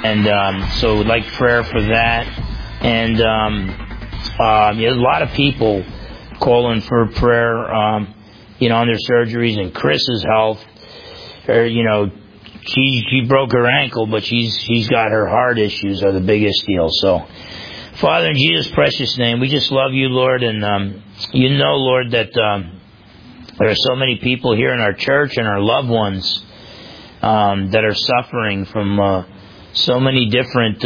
And so we'd like prayer for that. And a lot of people calling for prayer, on their surgeries, and Chris's health. She broke her ankle, but she's got her heart issues are the biggest deal. So, Father, in Jesus' precious name, we just love you, Lord, and Lord, that there are so many people here in our church and our loved ones that are suffering from so many different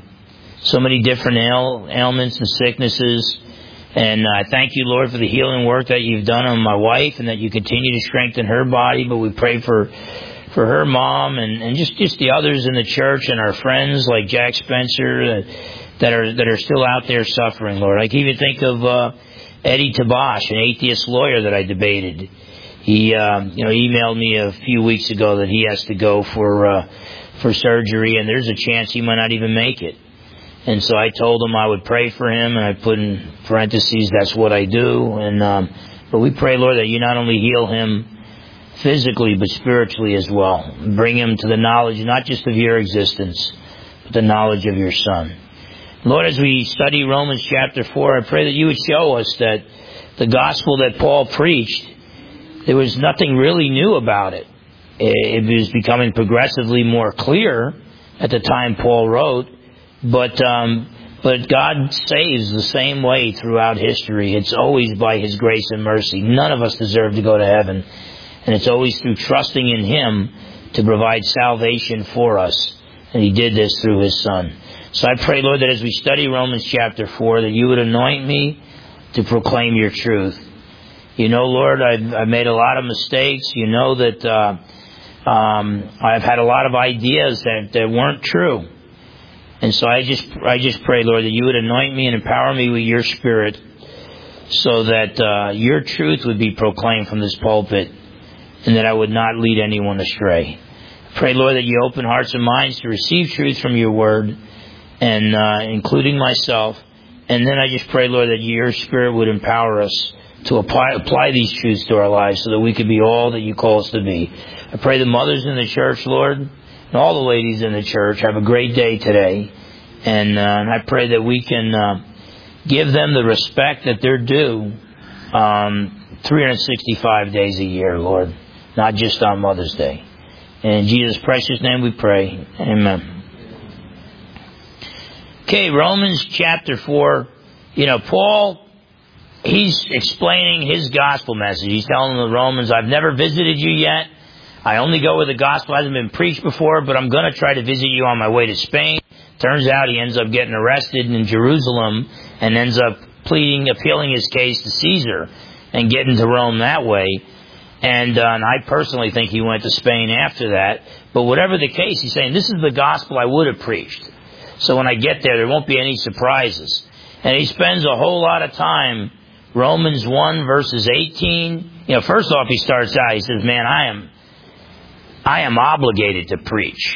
ailments and sicknesses. And I thank you, Lord, for the healing work that you've done on my wife, and that you continue to strengthen her body. But we pray for her mom and just the others in the church and our friends like Jack Spencer that are still out there suffering, Lord. I can even think of Eddie Tabash, an atheist lawyer that I debated. He emailed me a few weeks ago that he has to go for surgery, and there's a chance he might not even make it. And so I told him I would pray for him, and I put in parentheses, that's what I do. And but we pray, Lord, that you not only heal him physically, but spiritually as well. Bring him to the knowledge not just of your existence, but the knowledge of your Son. Lord, as we study Romans chapter 4, I pray that you would show us that the gospel that Paul preached, there was nothing really new about it. It was becoming progressively more clear at the time Paul wrote, but God saves the same way throughout history. It's always by His grace and mercy. None of us deserve to go to heaven, and it's always through trusting in Him to provide salvation for us, and He did this through His Son. So I pray, Lord, that as we study Romans chapter 4, that you would anoint me to proclaim your truth. Lord, I've made a lot of mistakes. That I've had a lot of ideas that weren't true. And so I just pray, Lord, that you would anoint me and empower me with your Spirit so that your truth would be proclaimed from this pulpit and that I would not lead anyone astray. I pray, Lord, that you open hearts and minds to receive truth from your word, and including myself. And then I just pray, Lord, that your Spirit would empower us to apply these truths to our lives so that we could be all that you call us to be. I pray the mothers in the church, Lord, and all the ladies in the church have a great day today. And I pray that we can give them the respect that they're due 365 days a year, Lord, not just on Mother's Day. And in Jesus' precious name we pray. Amen. Okay, Romans chapter 4. Paul, he's explaining his gospel message. He's telling the Romans, I've never visited you yet. I only go where the gospel hasn't been preached before, but I'm going to try to visit you on my way to Spain. Turns out he ends up getting arrested in Jerusalem and ends up appealing his case to Caesar and getting to Rome that way. And I personally think he went to Spain after that. But whatever the case, he's saying, this is the gospel I would have preached. So when I get there won't be any surprises. And he spends a whole lot of time, Romans 1 verses 18. First off, he starts out, he says, man, I am obligated to preach.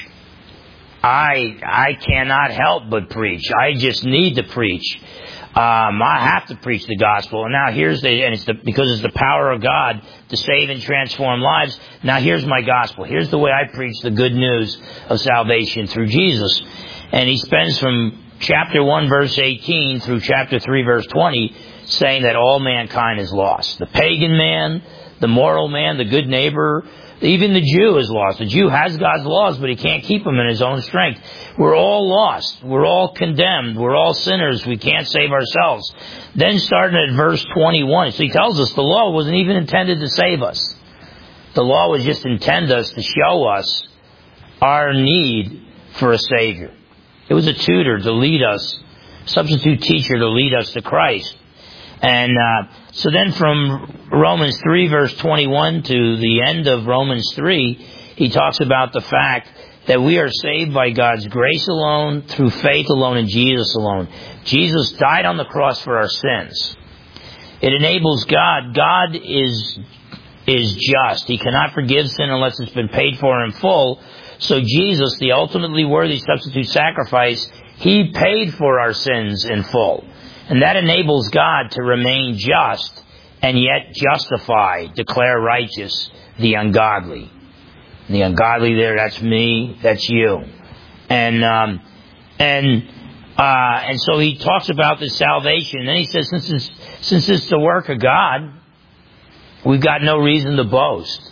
I cannot help but preach. I just need to preach. I have to preach the gospel. And now because it's the power of God to save and transform lives. Now here's my gospel. Here's the way I preach the good news of salvation through Jesus. And he spends from chapter 1 verse 18 through chapter 3 verse 20 saying that all mankind is lost. The pagan man, the moral man, the good neighbor, even the Jew is lost. The Jew has God's laws, but he can't keep them in his own strength. We're all lost. We're all condemned. We're all sinners. We can't save ourselves. Then starting at verse 21, so he tells us the law wasn't even intended to save us. The law was just intended to show us our need for a Savior. It was a tutor to lead us, substitute teacher to lead us to Christ. And so then from Romans 3 verse 21 to the end of Romans 3, he talks about the fact that we are saved by God's grace alone, through faith alone, in Jesus alone. Jesus died on the cross for our sins. It enables God. God is just. He cannot forgive sin unless it's been paid for in full. So Jesus, the ultimately worthy substitute sacrifice, He paid for our sins in full. And that enables God to remain just and yet justify, declare righteous the ungodly. The ungodly there, that's me, that's you. And so he talks about this salvation. And then he says, since it's the work of God, we've got no reason to boast.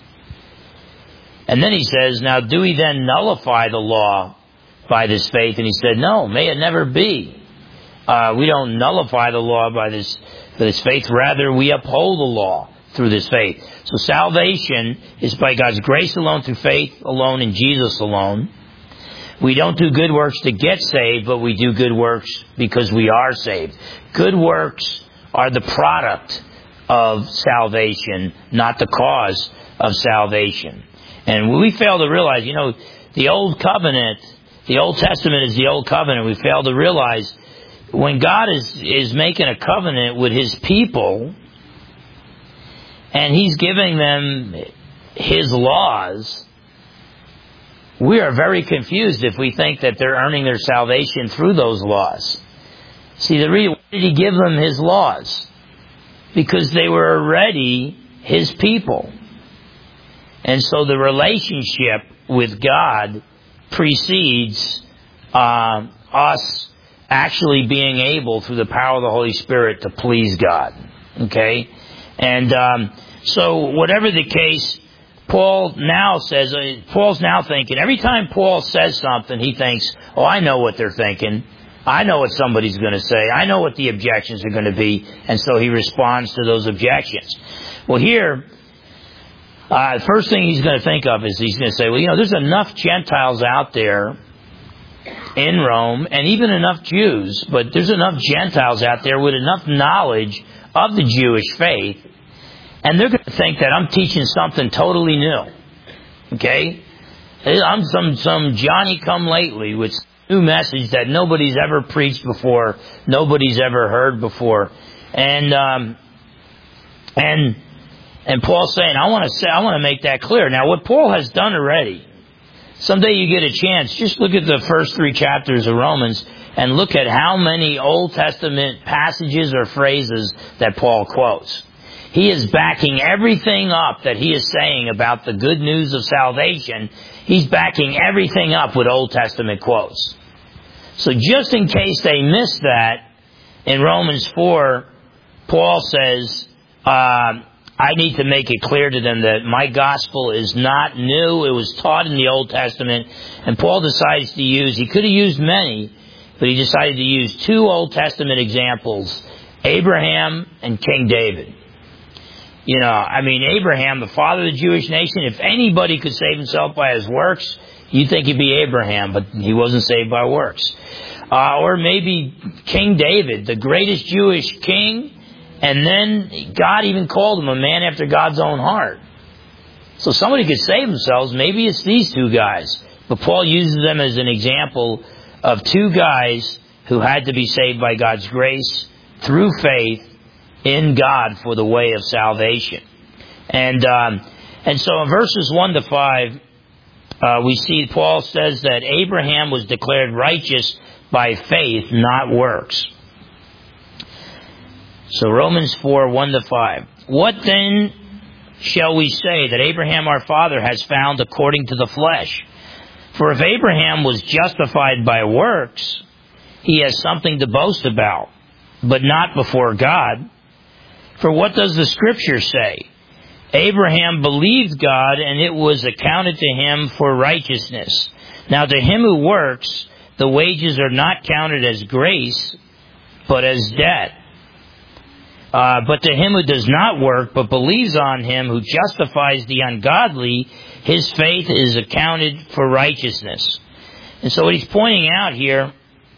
And then he says, now do we then nullify the law by this faith? And he said, no, may it never be. We don't nullify the law by this faith. Rather, we uphold the law through this faith. So salvation is by God's grace alone, through faith alone, in Jesus alone. We don't do good works to get saved, but we do good works because we are saved. Good works are the product of salvation, not the cause of salvation. And we fail to realize, the Old Covenant, the Old Testament is the Old Covenant. We fail to realize when God is making a covenant with His people, and He's giving them His laws, we are very confused if we think that they're earning their salvation through those laws. See, why did He give them His laws? Because they were already His people. And so the relationship with God precedes us actually being able, through the power of the Holy Spirit, to please God. Okay? And so whatever the case, Paul's now thinking, every time Paul says something, he thinks, I know what they're thinking. I know what somebody's going to say. I know what the objections are going to be. And so he responds to those objections. Well, here, the first thing he's going to think of is he's going to say, there's enough Gentiles out there in Rome, and even enough Jews, but there's enough Gentiles out there with enough knowledge of the Jewish faith, and they're going to think that I'm teaching something totally new. Okay? I'm some Johnny-come-lately with new message that nobody's ever preached before, nobody's ever heard before. And Paul's saying, I want to make that clear. Now, what Paul has done already, someday you get a chance, just look at the first 3 chapters of Romans and look at how many Old Testament passages or phrases that Paul quotes. He is backing everything up that he is saying about the good news of salvation. He's backing everything up with Old Testament quotes. So just in case they missed that, in Romans 4, Paul says, I need to make it clear to them that my gospel is not new. It was taught in the Old Testament. And Paul decides to he could have used many, but he decided to use 2 Old Testament examples, Abraham and King David. Abraham, the father of the Jewish nation, if anybody could save himself by his works, you'd think he'd be Abraham, but he wasn't saved by works. Or maybe King David, the greatest Jewish king, and then God even called him a man after God's own heart. So somebody could save themselves. Maybe it's these 2 guys. But Paul uses them as an example of 2 guys who had to be saved by God's grace through faith in God for the way of salvation. And so in verses 1 to 5, we see Paul says that Abraham was declared righteous by faith, not works. So Romans 4, 1 to 5. What then shall we say that Abraham our father has found according to the flesh? For if Abraham was justified by works, he has something to boast about, but not before God. For what does the Scripture say? Abraham believed God, and it was accounted to him for righteousness. Now to him who works, the wages are not counted as grace, but as debt. But to him who does not work, but believes on him who justifies the ungodly, his faith is accounted for righteousness. And so what he's pointing out here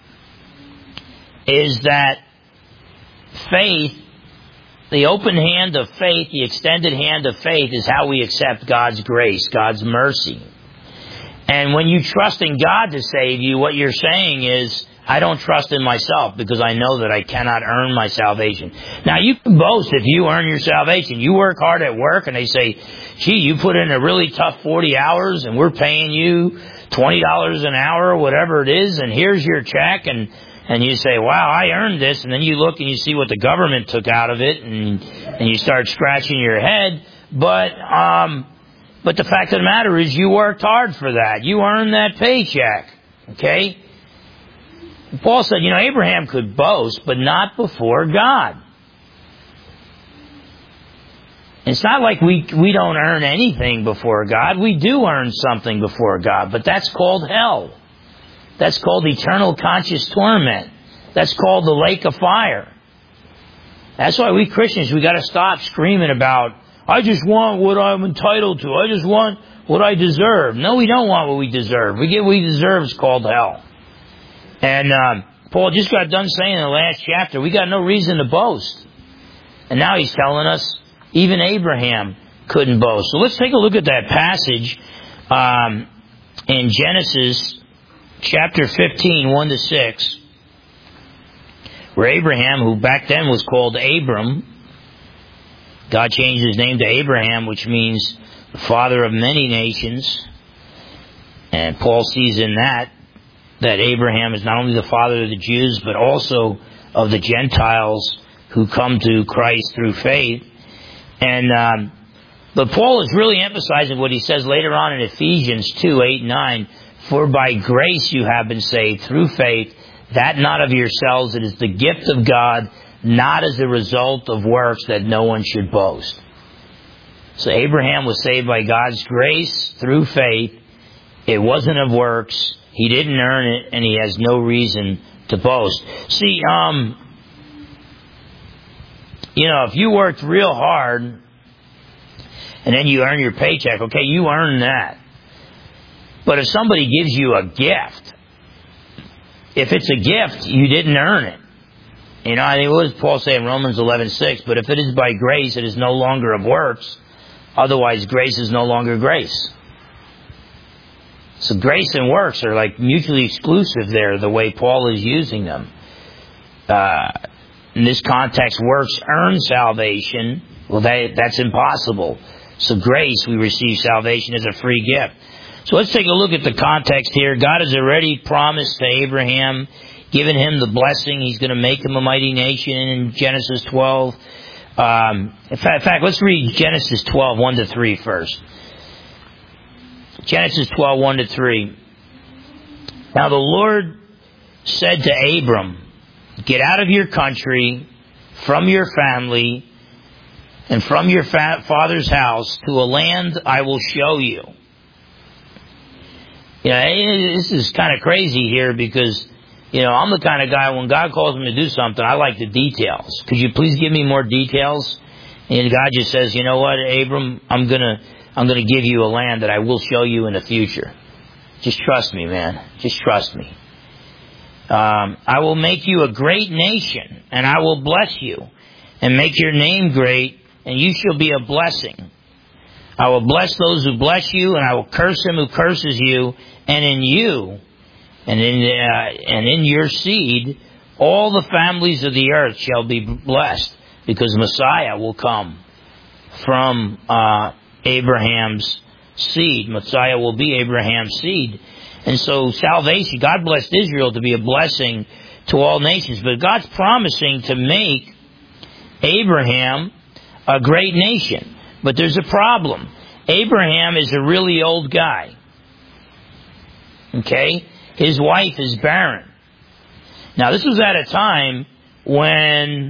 is that faith, the open hand of faith, the extended hand of faith, is how we accept God's grace, God's mercy. And when you trust in God to save you, what you're saying is, I don't trust in myself because I know that I cannot earn my salvation. Now, you can boast if you earn your salvation. You work hard at work and they say, gee, you put in a really tough 40 hours and we're paying you $20 an hour or whatever it is, and here's your check, and you say, wow, I earned this, and then you look and you see what the government took out of it, and you start scratching your head. But the fact of the matter is you worked hard for that. You earned that paycheck. Okay? Paul said, Abraham could boast, but not before God. It's not like we don't earn anything before God. We do earn something before God, but that's called hell. That's called eternal conscious torment. That's called the lake of fire. That's why we Christians, we got to stop screaming about, I just want what I'm entitled to. I just want what I deserve. No, we don't want what we deserve. We get what we deserve. It's called hell. And Paul just got done saying in the last chapter, we got no reason to boast. And now he's telling us even Abraham couldn't boast. So let's take a look at that passage in Genesis chapter 15, 1-6, where Abraham, who back then was called Abram, God changed his name to Abraham, which means the father of many nations. And Paul sees in that Abraham is not only the father of the Jews, but also of the Gentiles who come to Christ through faith. And but Paul is really emphasizing what he says later on in Ephesians 2, 8, 9, for by grace you have been saved through faith, that not of yourselves, it is the gift of God, not as a result of works, that no one should boast. So Abraham was saved by God's grace through faith. It wasn't of works. He didn't earn it, and he has no reason to boast. See, if you worked real hard and then you earn your paycheck, okay, you earn that. But if somebody gives you a gift, if it's a gift, you didn't earn it. I think what does Paul say in Romans 11:6? But if it is by grace, it is no longer of works. Otherwise, grace is no longer grace. So grace and works are like mutually exclusive there, the way Paul is using them. In this context, works earn salvation. Well, that's impossible. So grace, we receive salvation as a free gift. So let's take a look at the context here. God has already promised to Abraham, given him the blessing. He's going to make him a mighty nation in Genesis 12. In fact, let's read Genesis 12, 1-3 first. Genesis 12, 1-3. Now the Lord said to Abram, get out of your country, from your family, and from your father's house to a land I will show you. This is kind of crazy here because, I'm the kind of guy, when God calls me to do something, I like the details. Could you please give me more details? And God just says, you know what, Abram, I'm gonna give you a land that I will show you in the future. Just trust me, man. Just trust me. I will make you a great nation, and I will bless you, and make your name great, and you shall be a blessing. I will bless those who bless you, and I will curse him who curses you, and in you, and in your seed, all the families of the earth shall be blessed, because Messiah will come from Abraham's seed. Messiah will be Abraham's seed. And so salvation, God blessed Israel to be a blessing to all nations. But God's promising to make Abraham a great nation. But there's a problem. Abraham is a really old guy. Okay? His wife is barren. Now this was at a time when,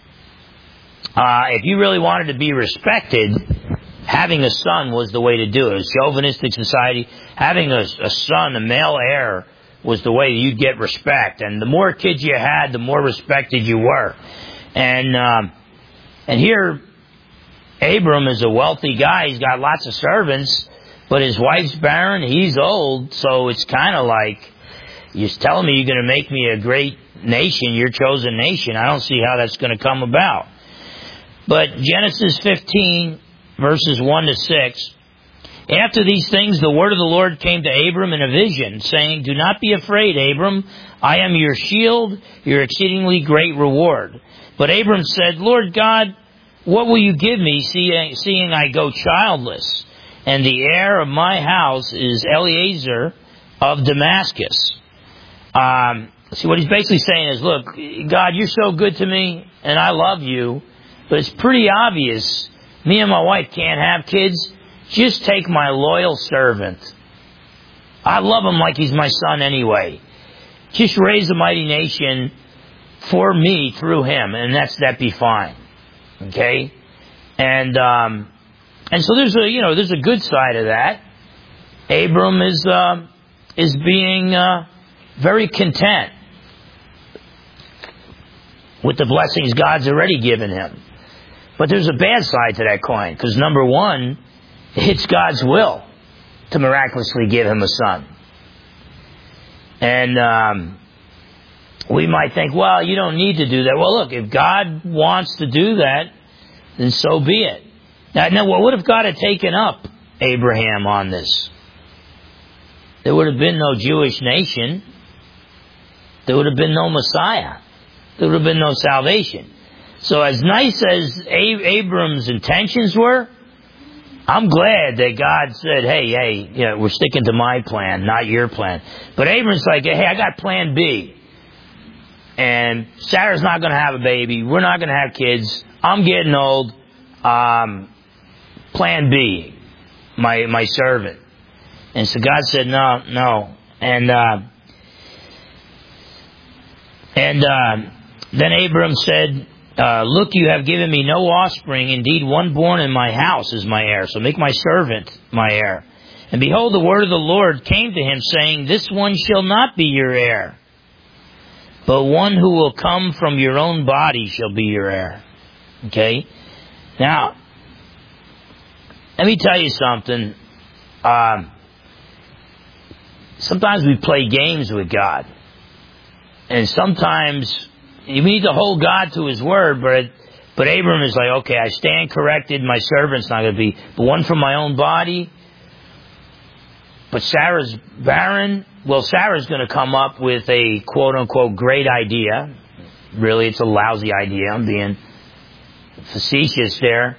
if you really wanted to be respected, having a son was the way to do it. It was chauvinistic society. Having a son, a male heir, was the way you'd get respect. And the more kids you had, the more respected you were. And here, Abram is a wealthy guy. He's got lots of servants, but his wife's barren. He's old, so it's kind of like, you're telling me you're going to make me a great nation, your chosen nation. I don't see how that's going to come about. But Genesis 15, verses 1-6. After these things, the word of the Lord came to Abram in a vision, saying, do not be afraid, Abram. I am your shield, your exceedingly great reward. But Abram said, Lord God, what will you give me, seeing I go childless? And the heir of my house is Eliezer of Damascus. See, what he's basically saying is, look, God, you're so good to me, and I love you, but it's pretty obvious me and my wife can't have kids. Just take my loyal servant, I love him like he's my son anyway. Just raise a mighty nation for me through him, and that'd be fine. Okay? And so there's a good side of that. Abram is being very content with the blessings God's already given him. But there's a bad side to that coin, because number one, it's God's will to miraculously give him a son. And we might think, well, you don't need to do that. Well, look, if God wants to do that, then so be it. Now, what if God had taken up Abraham on this? There would have been no Jewish nation. There would have been no Messiah. There would have been no salvation. So as nice as Abram's intentions were, I'm glad that God said, hey, we're sticking to my plan, not your plan. But Abram's like, hey, I got plan B. And Sarah's not going to have a baby. We're not going to have kids. I'm getting old. Plan B, my servant. And so God said, no. And then Abram said, look, you have given me no offspring. Indeed, one born in my house is my heir. So make my servant my heir. And behold, the word of the Lord came to him, saying, this one shall not be your heir, but one who will come from your own body shall be your heir. Okay? Now, let me tell you something. Sometimes we play games with God. And sometimes you need to hold God to his word, but Abram is like, okay, I stand corrected, my servant's not going to be, but one from my own body. But Sarah's barren. Well, Sarah's going to come up with a quote-unquote great idea. Really, it's a lousy idea. I'm being facetious there.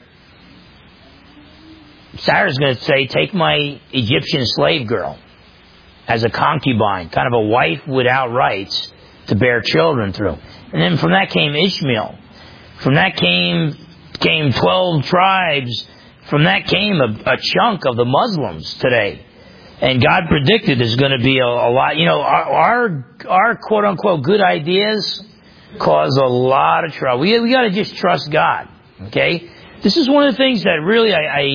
Sarah's going to say, take my Egyptian slave girl as a concubine, kind of a wife without rights to bear children through. And then from that came Ishmael. From that came 12 tribes. From that came a chunk of the Muslims today. And God predicted there's going to be a lot. Our quote-unquote good ideas cause a lot of trouble. We got to just trust God. Okay? This is one of the things that really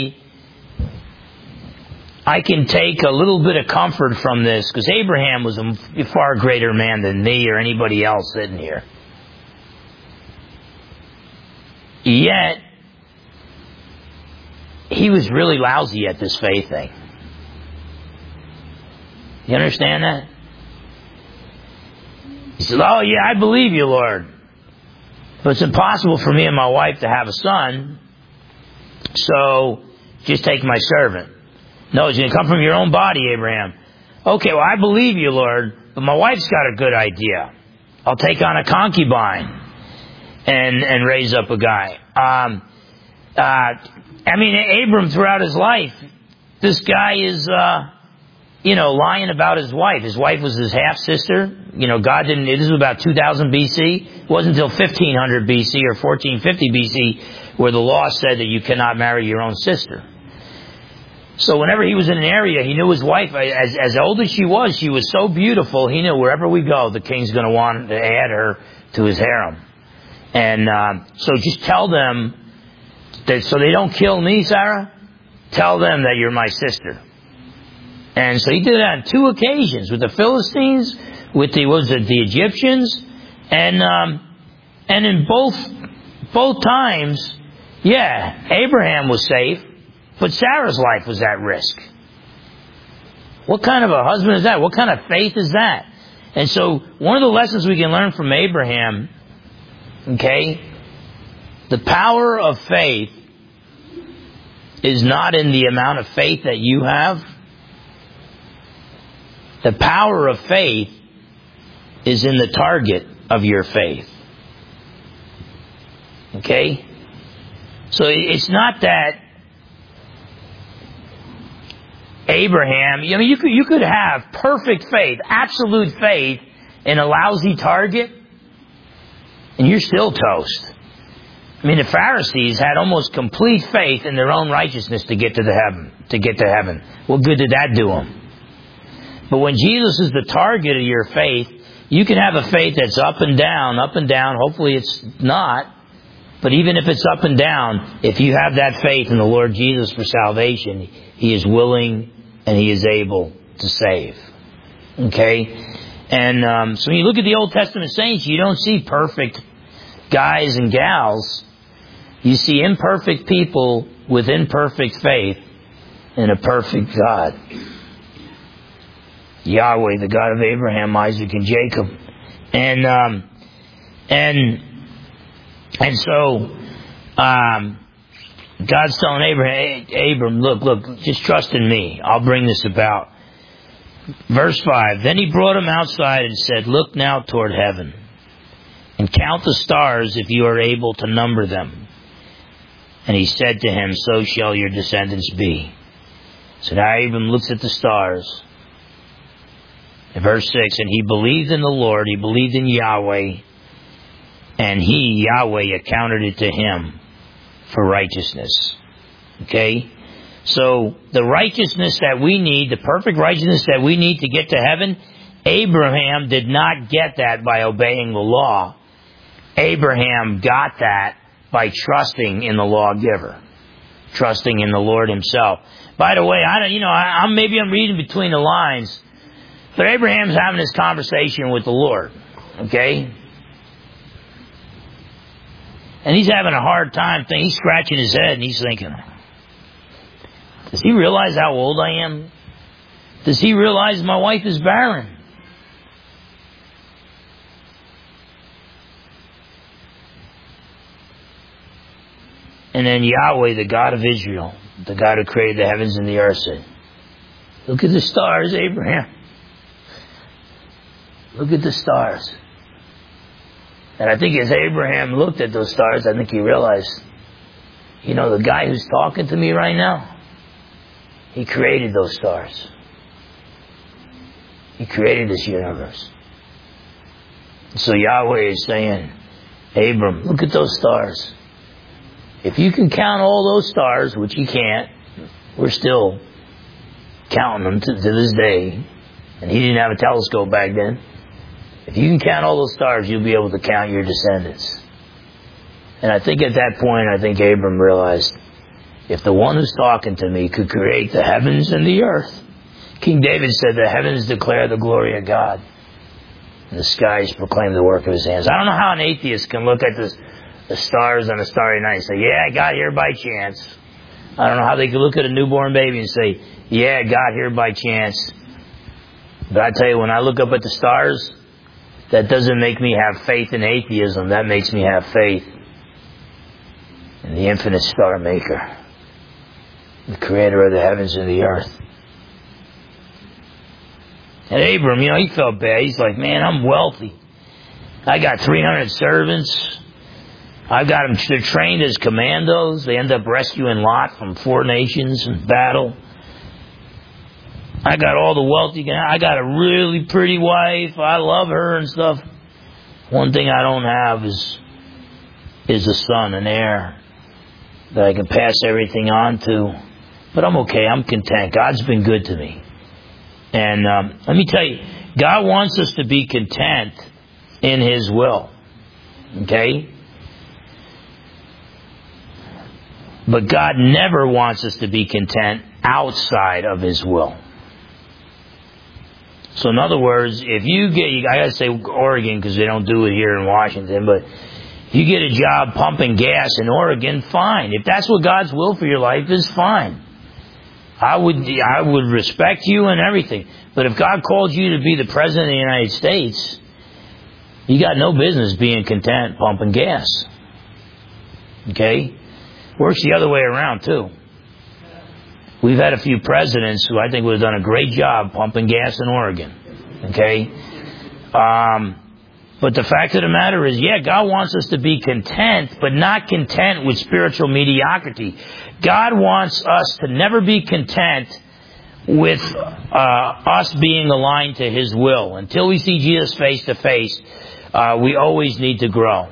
I can take a little bit of comfort from this, because Abraham was a far greater man than me or anybody else sitting here. Yet, he was really lousy at this faith thing. You understand that? He said, oh yeah, I believe you, Lord. But it's impossible for me and my wife to have a son, so just take my servant. No, he's going to come from your own body, Abraham. Okay, well, I believe you, Lord, but my wife's got a good idea. I'll take on a concubine and raise up a guy. Abram, throughout his life, this guy is, lying about his wife. His wife was his half-sister. God didn't, this was about 2000 BC. It wasn't until 1500 BC or 1450 BC where the law said that you cannot marry your own sister. So whenever he was in an area, he knew his wife, as old as she was so beautiful, he knew wherever we go, the king's going to want to add her to his harem. And so just tell them, that so they don't kill me, Sarah, tell them that you're my sister. And so he did that on 2 occasions, with the Philistines, with the Egyptians, and in both times, Abraham was safe, but Sarah's life was at risk. What kind of a husband is that? What kind of faith is that? And so, one of the lessons we can learn from Abraham, the power of faith is not in the amount of faith that you have. The power of faith is in the target of your faith. Okay? So it's not that Abraham, you could have perfect faith, absolute faith in a lousy target, and you're still toast. The Pharisees had almost complete faith in their own righteousness to get to heaven. What good did that do them? But when Jesus is the target of your faith, you can have a faith that's up and down. Hopefully it's not. But even if it's up and down, if you have that faith in the Lord Jesus for salvation, He is willing and He is able to save. Okay? And so when you look at the Old Testament saints, you don't see perfect guys and gals. You see imperfect people with imperfect faith in a perfect God. Yahweh, the God of Abraham, Isaac, and Jacob. And so God's telling Abraham, hey, Abram, look, just trust in me. I'll bring this about. Verse 5, then he brought him outside and said, look now toward heaven, and count the stars if you are able to number them. And he said to him, so shall your descendants be. So now Abram looks at the stars. In verse 6, and he believed in the Lord, he believed in Yahweh, and he, Yahweh, accounted it to him for righteousness. Okay? So, the righteousness that we need, the perfect righteousness that we need to get to heaven, Abraham did not get that by obeying the law. Abraham got that by trusting in the lawgiver. Trusting in the Lord Himself. By the way, I'm reading between the lines, but Abraham's having this conversation with the Lord. Okay? And he's having a hard time thinking. He's scratching his head and he's thinking, does he realize how old I am? Does he realize my wife is barren? And then Yahweh, the God of Israel, the God who created the heavens and the earth, said, look at the stars, Abraham. Look at the stars. And I think as Abraham looked at those stars, I think he realized, the guy who's talking to me right now, He created those stars. He created this universe. So Yahweh is saying, Abram, look at those stars. If you can count all those stars, which you can't, we're still counting them to this day, and he didn't have a telescope back then. If you can count all those stars, you'll be able to count your descendants. And I think at that point, Abram realized, if the one who's talking to me could create the heavens and the earth, King David said, the heavens declare the glory of God, and the skies proclaim the work of His hands. I don't know how an atheist can look at the stars on a starry night and say, yeah, I got here by chance. I don't know how they can look at a newborn baby and say, yeah, I got here by chance. But I tell you, when I look up at the stars, that doesn't make me have faith in atheism. That makes me have faith in the infinite star maker, the creator of the heavens and the earth. And Abram, he felt bad. He's like, man, I'm wealthy. I got 300 servants. I've got them, they're trained as commandos. They end up rescuing Lot from 4 nations in battle. I got all the wealth you can have. I got a really pretty wife. I love her and stuff. One thing I don't have is a son, an heir that I can pass everything on to. But I'm okay. I'm content. God's been good to me. And let me tell you, God wants us to be content in His will. Okay? But God never wants us to be content outside of His will. So in other words, if you get, I gotta say Oregon because they don't do it here in Washington, but if you get a job pumping gas in Oregon, fine. If that's what God's will for your life is, fine. I would respect you and everything. But if God called you to be the President of the United States, you got no business being content pumping gas. Okay? Works the other way around too. We've had a few presidents who I think would have done a great job pumping gas in Oregon. Okay? But the fact of the matter is, God wants us to be content, but not content with spiritual mediocrity. God wants us to never be content with us being aligned to His will. Until we see Jesus face to face, we always need to grow.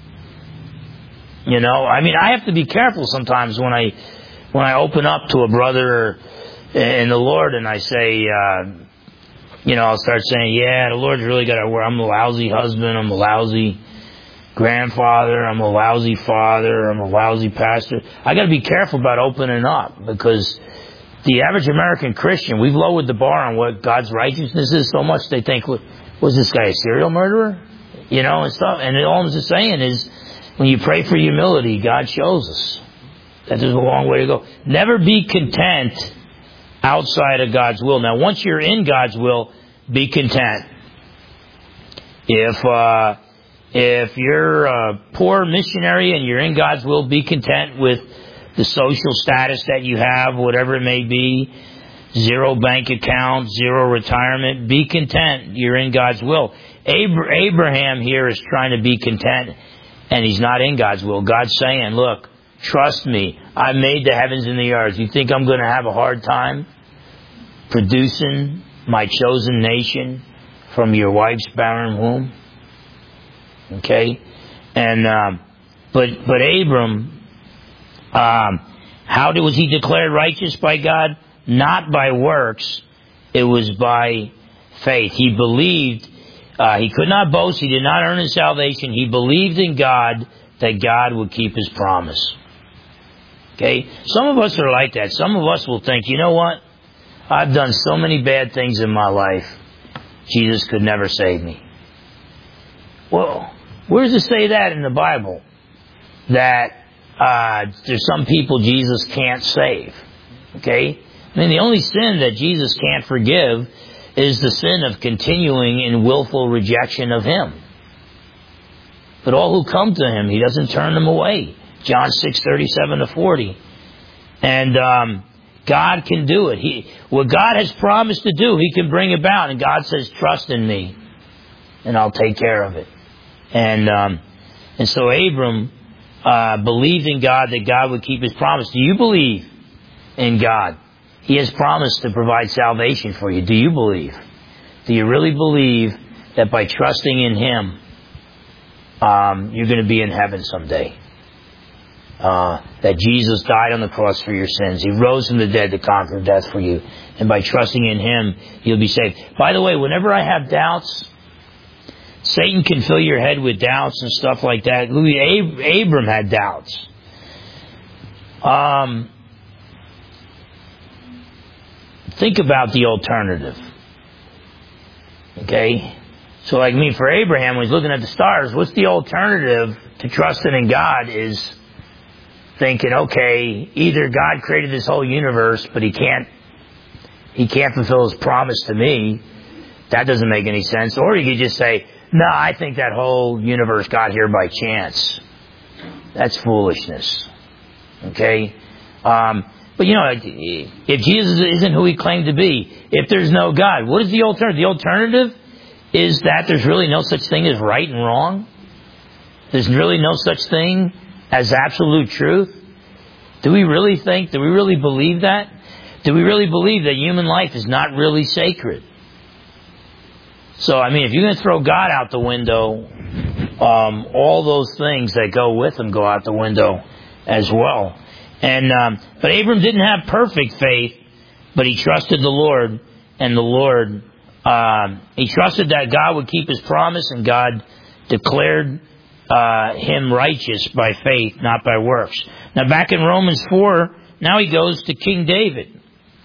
I have to be careful sometimes when I open up to a brother in the Lord and I say, I'll start saying, yeah, the Lord's really got to work. I'm a lousy husband. I'm a lousy grandfather. I'm a lousy father. I'm a lousy pastor. I got to be careful about opening up, because the average American Christian, we've lowered the bar on what God's righteousness is so much they think, was this guy a serial murderer? And stuff. And all I'm just saying is, when you pray for humility, God shows us that there's a long way to go. Never be content outside of God's will. Now, once you're in God's will, be content. If you're a poor missionary and you're in God's will, be content with the social status that you have, whatever it may be. 0 bank account, 0 retirement. Be content. You're in God's will. Abraham here is trying to be content, and he's not in God's will. God's saying, look, trust me. I made the heavens and the earth. You think I'm going to have a hard time producing my chosen nation from your wife's barren womb? Okay? And, but Abram, how was he declared righteous by God? Not by works. It was by faith. He believed, he could not boast. He did not earn his salvation. He believed in God that God would keep his promise. Okay? Some of us are like that. Some of us will think, you know what? I've done so many bad things in my life. Jesus could never save me. Well, where does it say that in the Bible? That there's some people Jesus can't save. Okay? I mean, the only sin that Jesus can't forgive is the sin of continuing in willful rejection of Him. But all who come to Him, He doesn't turn them away. John 6:37-40. And God can do it. What God has promised to do, He can bring about. And God says, trust in me, and I'll take care of it. And so Abram believed in God that God would keep His promise. Do you believe in God? He has promised to provide salvation for you. Do you believe? Do you really believe that by trusting in Him, you're going to be in heaven someday? That Jesus died on the cross for your sins. He rose from the dead to conquer death for you. And by trusting in Him, you'll be saved. By the way, whenever I have doubts, Satan can fill your head with doubts and stuff like that. Abram had doubts. Think about the alternative. Okay? So like me, for Abraham, when he's looking at the stars, what's the alternative to trusting in God is thinking, okay, either God created this whole universe, but He can't fulfill His promise to me. That doesn't make any sense. Or you could just say, no, I think that whole universe got here by chance. That's foolishness. Okay? But if Jesus isn't who He claimed to be, if there's no God, what is the alternative? The alternative is that there's really no such thing as right and wrong. There's really no such thing as absolute truth. Do we really believe that? Do we really believe that human life is not really sacred? So, if you're going to throw God out the window, all those things that go with Him go out the window as well. But Abram didn't have perfect faith, but he trusted the Lord, and the Lord, he trusted that God would keep His promise, and God declared him righteous by faith, not by works. Now back in Romans 4, now he goes to King David.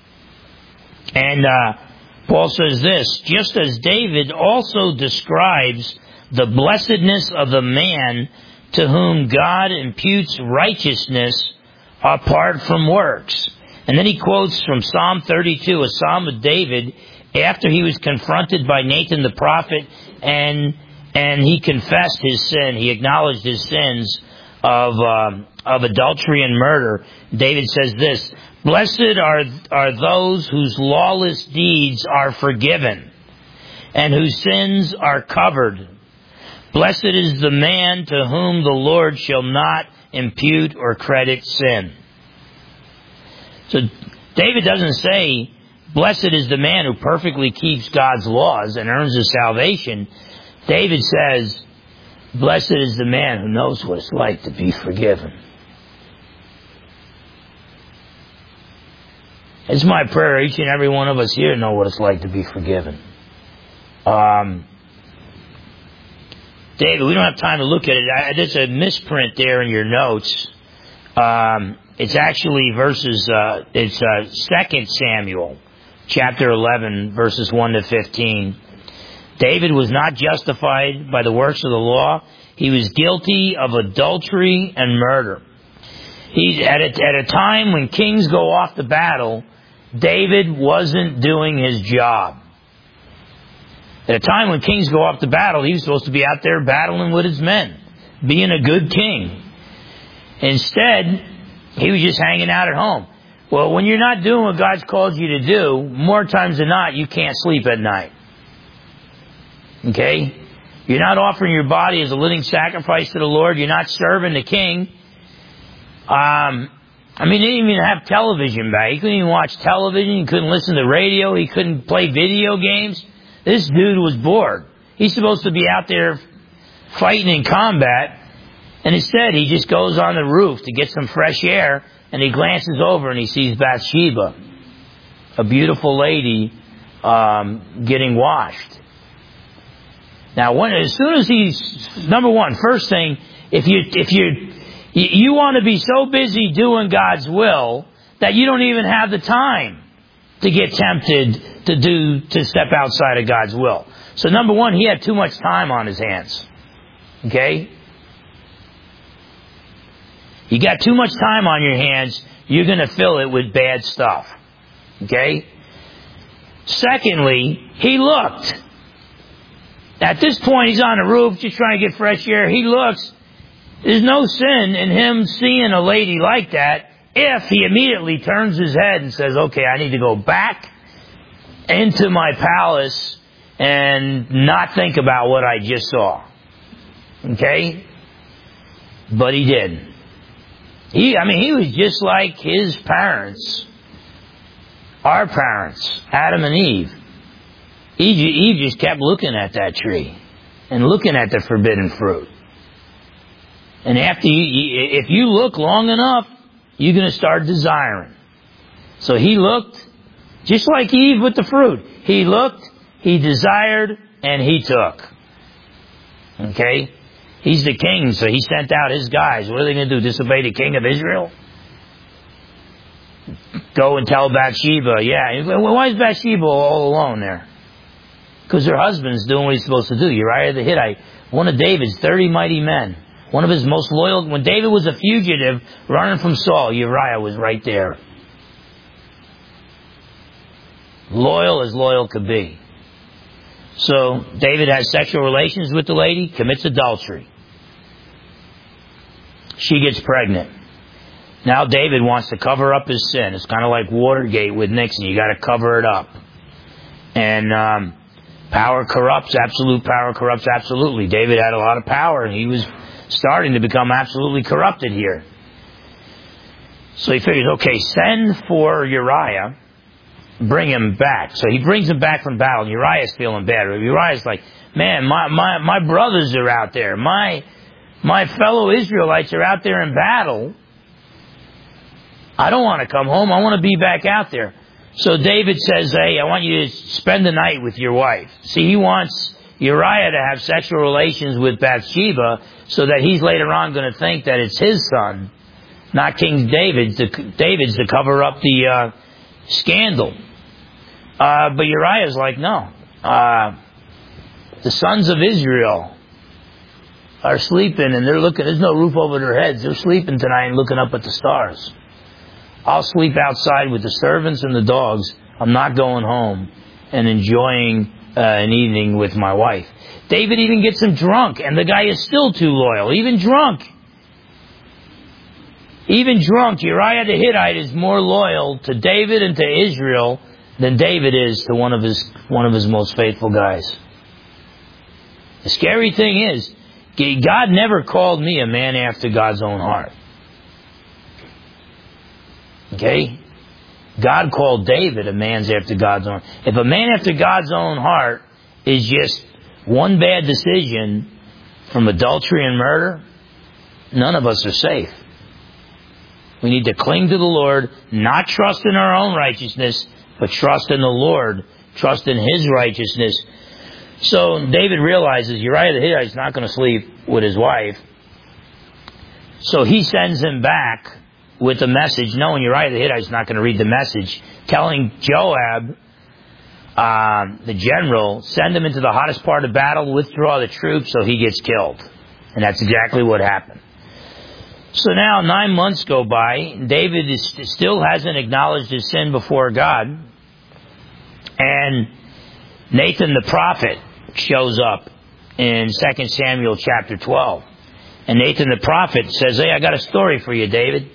And Paul says this, just as David also describes the blessedness of the man to whom God imputes righteousness apart from works. And then he quotes from Psalm 32, a psalm of David, after he was confronted by Nathan the prophet, and he confessed his sin. He acknowledged his sins of adultery and murder. David says this, blessed are those whose lawless deeds are forgiven, and whose sins are covered. Blessed is the man to whom the Lord shall not impute or credit sin. So David doesn't say, blessed is the man who perfectly keeps God's laws and earns his salvation. David says, blessed is the man who knows what it's like to be forgiven. It's my prayer each and every one of us here know what it's like to be forgiven. David, we don't have time to look at it. There's a misprint there in your notes. It's actually verses, it's 2 Samuel, chapter 11, verses 1 to 15. David was not justified by the works of the law. He was guilty of adultery and murder. At a time when kings go off to battle, David wasn't doing his job. At a time when kings go off to battle, he was supposed to be out there battling with his men, being a good king. Instead, he was just hanging out at home. Well, when you're not doing what God's called you to do, more times than not, you can't sleep at night. Okay? You're not offering your body as a living sacrifice to the Lord. You're not serving the king. They didn't even have television back. He couldn't even watch television. He couldn't listen to radio. He couldn't play video games. This dude was bored. He's supposed to be out there fighting in combat. And instead, he just goes on the roof to get some fresh air. And he glances over and he sees Bathsheba, a beautiful lady, getting washed. Now, as soon as number one, first thing, if you want to be so busy doing God's will that you don't even have the time to get tempted to step outside of God's will. So number one, he had too much time on his hands. Okay? You got too much time on your hands, you're going to fill it with bad stuff. Okay? Secondly, he looked. At this point, he's on the roof, just trying to get fresh air. He looks. There's no sin in him seeing a lady like that if he immediately turns his head and says, okay, I need to go back into my palace and not think about what I just saw. Okay? But he didn't. He was just like his parents. Our parents, Adam and Eve. Eve just kept looking at that tree and looking at the forbidden fruit. And if you look long enough, you're going to start desiring. So he looked, just like Eve with the fruit. He looked, he desired, and he took. Okay? He's the king, so he sent out his guys. What are they going to do, disobey the king of Israel? Go and tell Bathsheba, yeah. Why is Bathsheba all alone there? Because her husband's doing what he's supposed to do. Uriah the Hittite, one of David's 30 mighty men. One of his most loyal. When David was a fugitive running from Saul, Uriah was right there. Loyal as loyal could be. So David has sexual relations with the lady, commits adultery. She gets pregnant. Now David wants to cover up his sin. It's kind of like Watergate with Nixon. You got to cover it up. And power corrupts. Absolute power corrupts absolutely. David had a lot of power, and he was starting to become absolutely corrupted here. So he figures, okay, send for Uriah, bring him back. So he brings him back from battle, and Uriah's feeling bad. Uriah's like, man, my brothers are out there. My fellow Israelites are out there in battle. I don't want to come home. I want to be back out there. So David says, hey, I want you to spend the night with your wife. See, he wants Uriah to have sexual relations with Bathsheba so that he's later on going to think that it's his son, not King David's to cover up the scandal. But Uriah's like, no. The sons of Israel are sleeping and they're looking, there's no roof over their heads. They're sleeping tonight and looking up at the stars. I'll sleep outside with the servants and the dogs. I'm not going home and enjoying an evening with my wife. David even gets him drunk, and the guy is still too loyal. Even drunk, Uriah the Hittite is more loyal to David and to Israel than David is to one of his most faithful guys. The scary thing is, God never called me a man after God's own heart. Okay? God called David a man after God's own. If a man after God's own heart is just one bad decision from adultery and murder, none of us are safe. We need to cling to the Lord, not trust in our own righteousness, but trust in the Lord, trust in His righteousness. So David realizes Uriah the Hittite is not going to sleep with his wife. So he sends him back with a message, knowing Uriah the Hittite is not going to read the message, telling Joab, the general, send him into the hottest part of battle, withdraw the troops so he gets killed. And that's exactly what happened. So now 9 months go by. David still hasn't acknowledged his sin before God. And Nathan the prophet shows up in 2 Samuel chapter 12. And Nathan the prophet says, hey, I got a story for you, David.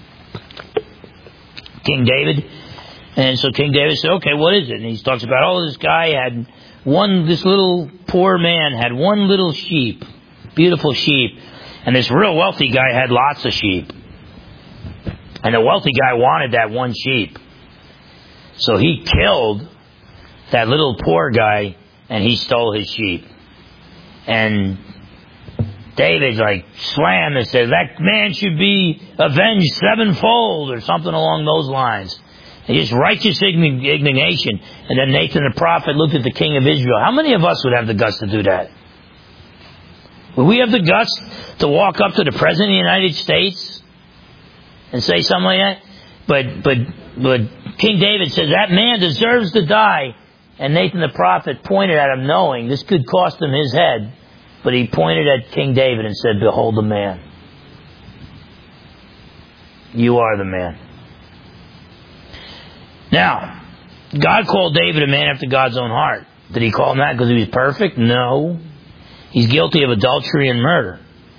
King David. And so King David said, okay, what is it? And he talks about, this guy had this little poor man had one little sheep, beautiful sheep. And this real wealthy guy had lots of sheep. And the wealthy guy wanted that one sheep. So he killed that little poor guy and he stole his sheep. And David's like slammed and says, that man should be avenged sevenfold or something along those lines. And just righteous indignation. And then Nathan the prophet looked at the king of Israel. How many of us would have the guts to do that? Would we have the guts to walk up to the President of the United States and say something like that? But King David says, that man deserves to die. And Nathan the prophet pointed at him, knowing this could cost him his head. But he pointed at King David and said, behold the man. You are the man. Now, God called David a man after God's own heart. Did he call him that because he was perfect? No. He's guilty of adultery and murder.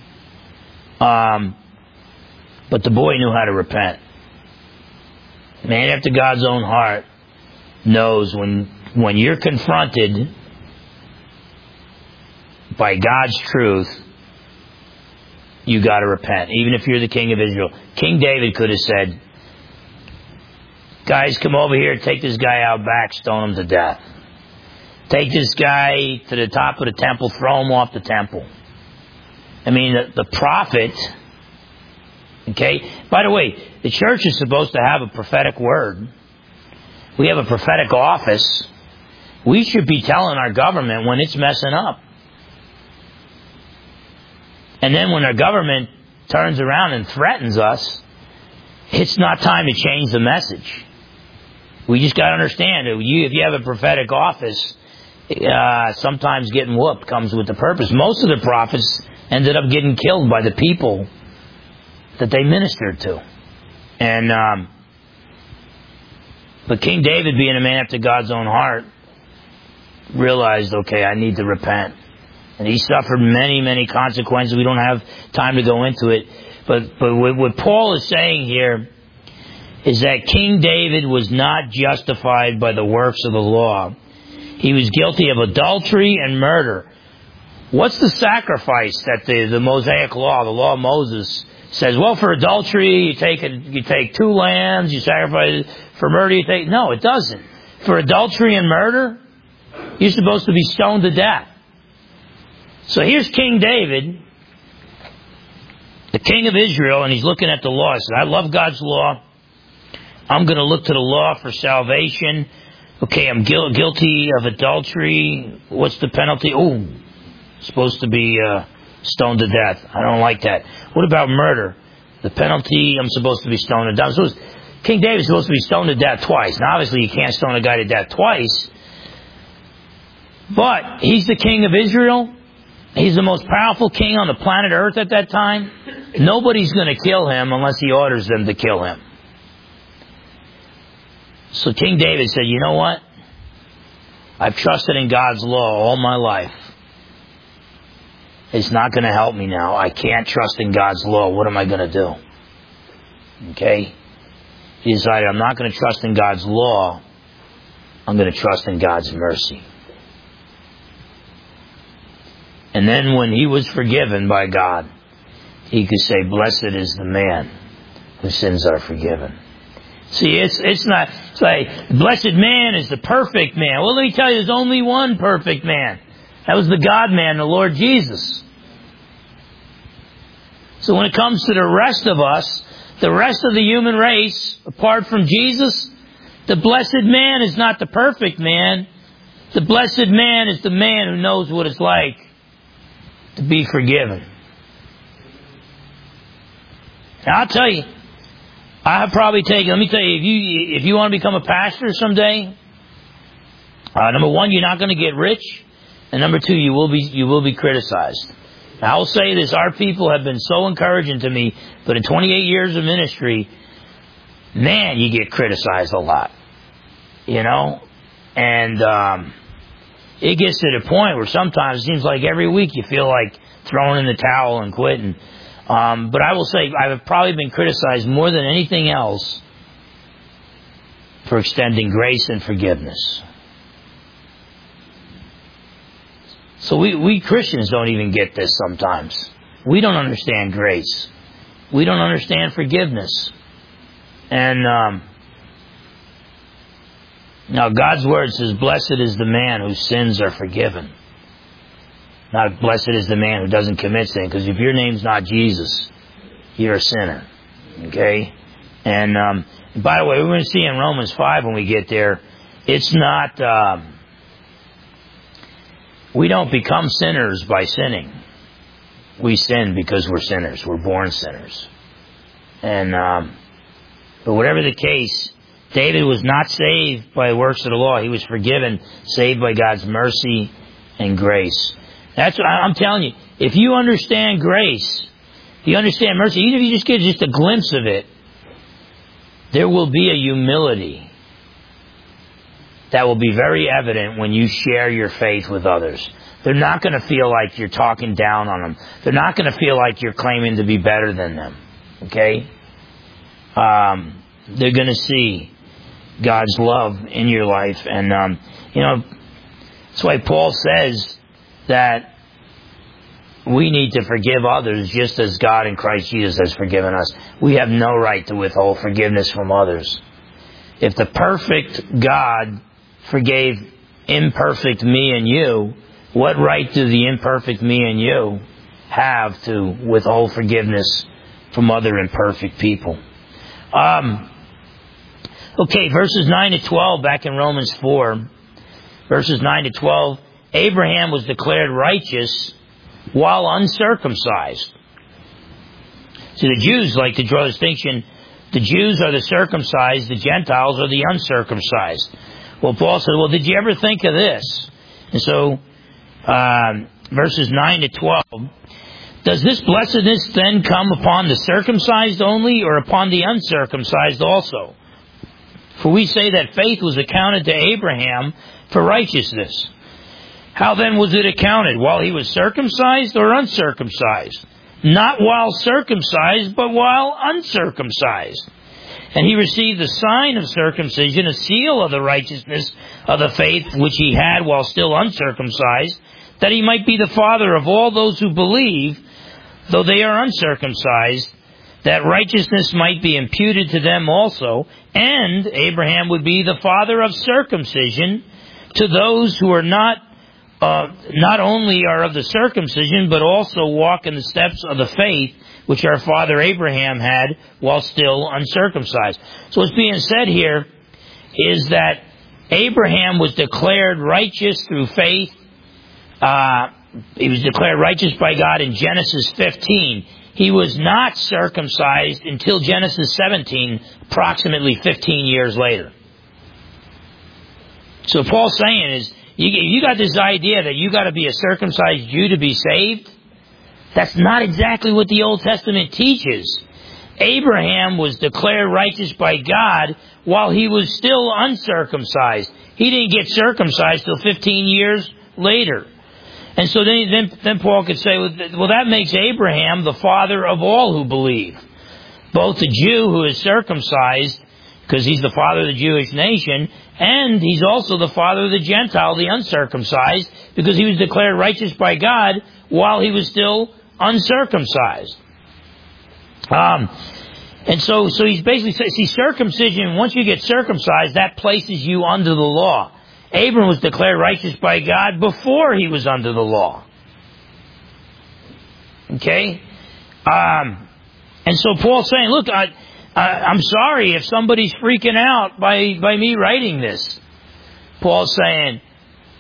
But the boy knew how to repent. Man after God's own heart knows when you're confronted by God's truth, you got to repent. Even if you're the king of Israel. King David could have said, guys, come over here, take this guy out back, stone him to death. Take this guy to the top of the temple, throw him off the temple. I mean, the prophet, okay? By the way, the church is supposed to have a prophetic word. We have a prophetic office. We should be telling our government when it's messing up. And then when our government turns around and threatens us, it's not time to change the message. We just got to understand that if you have a prophetic office, sometimes getting whooped comes with the purpose. Most of the prophets ended up getting killed by the people that they ministered to. And but King David, being a man after God's own heart, realized, okay, I need to repent. And he suffered many, many consequences. We don't have time to go into it. But what Paul is saying here is that King David was not justified by the works of the law. He was guilty of adultery and murder. What's the sacrifice that the Mosaic law, the law of Moses, says? Well, for adultery, you take 2 lambs, you sacrifice. For murder, you take... No, it doesn't. For adultery and murder, you're supposed to be stoned to death. So here's King David, the king of Israel, and he's looking at the law. He says, I love God's law. I'm going to look to the law for salvation. Okay, I'm guilty of adultery. What's the penalty? Oh, supposed to be stoned to death. I don't like that. What about murder? The penalty, I'm supposed to be stoned to death. So King David's supposed to be stoned to death twice. Now, obviously, you can't stone a guy to death twice. But he's the king of Israel. He's the most powerful king on the planet Earth at that time. Nobody's going to kill him unless he orders them to kill him. So King David said, you know what? I've trusted in God's law all my life. It's not going to help me now. I can't trust in God's law. What am I going to do? Okay? He decided, I'm not going to trust in God's law. I'm going to trust in God's mercy. And then when he was forgiven by God, he could say, blessed is the man whose sins are forgiven. See, it's like, blessed man is the perfect man. Well, let me tell you, there's only one perfect man. That was the God-man, the Lord Jesus. So when it comes to the rest of us, the rest of the human race, apart from Jesus, the blessed man is not the perfect man. The blessed man is the man who knows what it's like to be forgiven. Now, I'll tell you, I have probably taken, let me tell you, if you want to become a pastor someday, number one, you're not going to get rich, and number two, you will be criticized. Now, I will say this, our people have been so encouraging to me, but in 28 years of ministry, man, you get criticized a lot. You know? And it gets to the point where sometimes it seems like every week you feel like throwing in the towel and quitting. But I will say I've probably been criticized more than anything else for extending grace and forgiveness. So we Christians don't even get this sometimes. We don't understand grace. We don't understand forgiveness. And now God's Word says, blessed is the man whose sins are forgiven. Not blessed is the man who doesn't commit sin, because if your name's not Jesus, you're a sinner. Okay? And by the way, we're going to see in Romans 5 when we get there, it's not, we don't become sinners by sinning. We sin because we're sinners. We're born sinners. And, but whatever the case, David was not saved by works of the law. He was forgiven, saved by God's mercy and grace. That's what I'm telling you. If you understand grace, if you understand mercy, even if you just get just a glimpse of it, there will be a humility that will be very evident when you share your faith with others. They're not going to feel like you're talking down on them. They're not going to feel like you're claiming to be better than them. Okay? They're going to see God's love in your life. And, that's why Paul says that we need to forgive others just as God in Christ Jesus has forgiven us. We have no right to withhold forgiveness from others. If the perfect God forgave imperfect me and you, what right do the imperfect me and you have to withhold forgiveness from other imperfect people? Okay, verses 9 to 12 back in Romans 4. Verses 9 to 12. Abraham was declared righteous while uncircumcised. See, the Jews like to draw a distinction. The Jews are the circumcised, the Gentiles are the uncircumcised. Well, Paul said, well, did you ever think of this? And so, verses 9 to 12. Does this blessedness then come upon the circumcised only, or upon the uncircumcised also? For we say that faith was accounted to Abraham for righteousness. How then was it accounted? While he was circumcised or uncircumcised? Not while circumcised, but while uncircumcised. And he received the sign of circumcision, a seal of the righteousness of the faith which he had while still uncircumcised, that he might be the father of all those who believe, though they are uncircumcised, that righteousness might be imputed to them also, and Abraham would be the father of circumcision to those who are not only are of the circumcision, but also walk in the steps of the faith which our father Abraham had while still uncircumcised. So what's being said here is that Abraham was declared righteous through faith. He was declared righteous by God in Genesis 15. He was not circumcised until Genesis 17, approximately 15 years later. So what Paul's saying is, you got this idea that you got to be a circumcised Jew to be saved. That's not exactly what the Old Testament teaches. Abraham was declared righteous by God while he was still uncircumcised. He didn't get circumcised till 15 years later. And so then Paul could say, well, that makes Abraham the father of all who believe. Both the Jew who is circumcised, because he's the father of the Jewish nation, and he's also the father of the Gentile, the uncircumcised, because he was declared righteous by God while he was still uncircumcised. And so he's basically saying, see, circumcision, once you get circumcised, that places you under the law. Abram was declared righteous by God before he was under the law. Okay? And so Paul's saying, look, I'm sorry if somebody's freaking out by me writing this. Paul's saying,